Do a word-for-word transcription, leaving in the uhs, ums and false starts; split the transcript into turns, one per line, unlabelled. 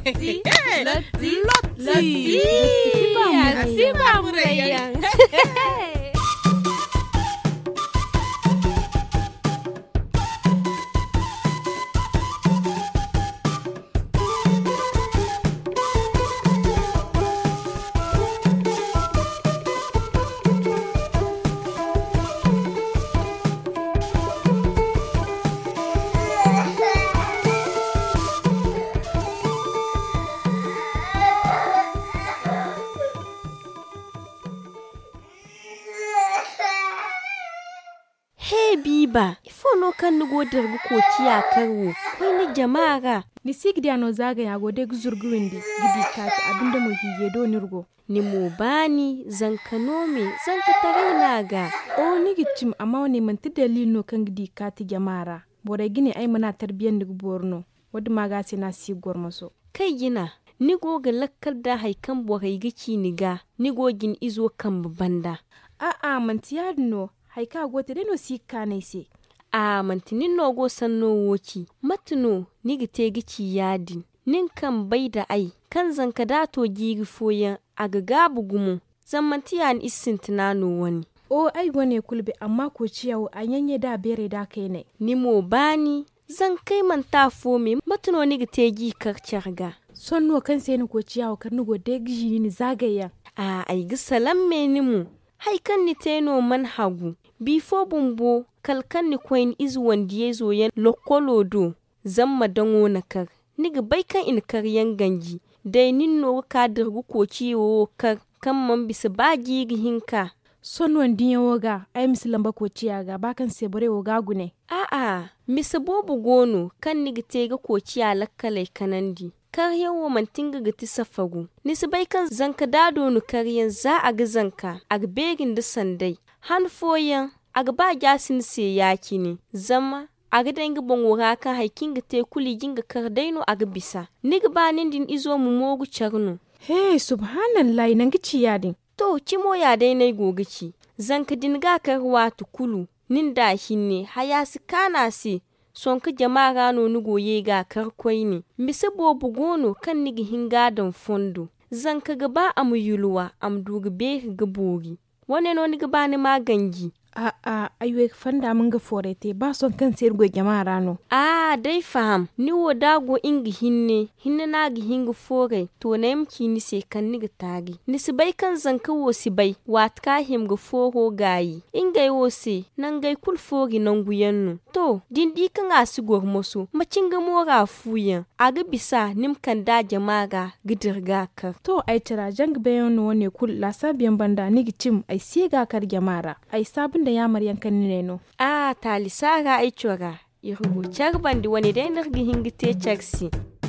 Loti, loti,
loti.
Siba murayan.
Biba, ifo no kan nugo dergu ko tiya karwo. Kwai ni jama'a
ni sigdi ano zaga ya gode guzurguwindi gidi kati abinda mu hiye do nirgo.
Ni mo bani zanka nome zanka taraina ga.
O ni gicim amma wani manti dalil no kan gidi kati jamara. Bore gine ai muna tarbiyan dig borno. Wadda maga sai na si gormaso.
Kai gina ni goga lakkar da haikan bore gici ni ga ni gogin izo kan banda.
A'a manti yadno haika gote deno si kanai se.
A mantinin nogo sanno woki matuno nigite gici yadi nin kan bai da ai kan zanka dato gigi foyan aga gabu gumu zammantiya ni isin tunano wani.
O ai wane kulbe amma ko ciyawo a yanye da bere da kai ne.
Ni mo bani zan kai manta fome matuno nigite gi karcarga.
Sonno kan sai ni ko ciyawo kar ni gode giji ni zagaya.
A ai gisalan me ni mu haikan ni teno man hagu bifo bumbo kalkan ni kwen izuwan diye zoyen lokolodo zamma dango na kar niga bai kan in karyan ganji dai ninno ka dirgu ko ciwo kar kan man bisa baji hinka
son wan diye woga ai mislan ba ko ciyaga bakan se bare woga gune
a a misa bobu gono kan niga tega ko ciya lakkalai kanandi kar yawo mantinga gati safagu nisi bai kan zanka dado nu karyan za a ga zanka a begin da sandai han foyan aga ba jasin se yaki ne zama aga dangi bongora kan haikin ga te kuli ginga kardaino aga bisa niga ba nindin izo mu mogu charno
he subhanallahi nan gici yadin
to cimo ya dai nai gogici zanka dinga karwa tukulu ninda hinne hayasi kana se sonka jama'a no nugo yega karkwai ne misa bobu gono kan nigi hinga dan fondo zanka gaba amu yulwa am duga be ga bogi wane no niga ba ni magangi
a a aywe fanda mun ga forete ba son kan sayar go jama'a rano
a dai faham ni wo dago ingi hinne hinne na gi hinga fore to na yamki ni se kan ni ga tagi ni si bai kan zanka wo si bai wat ka him ga foro gayi ingai wo se nan gai kul fori nan guyannu to din di kan asu gormoso macin ga mora fuyan aga bisa nim kan da jama'a gidirga kar
to ai tira jang bayan no ne kul la sabiyan banda ni gi cim ai siga kar jama'a ai sabun da ya maryan kan ne no
a talisara ai chora irgo charbandi wani dai nirgi hingite chaksi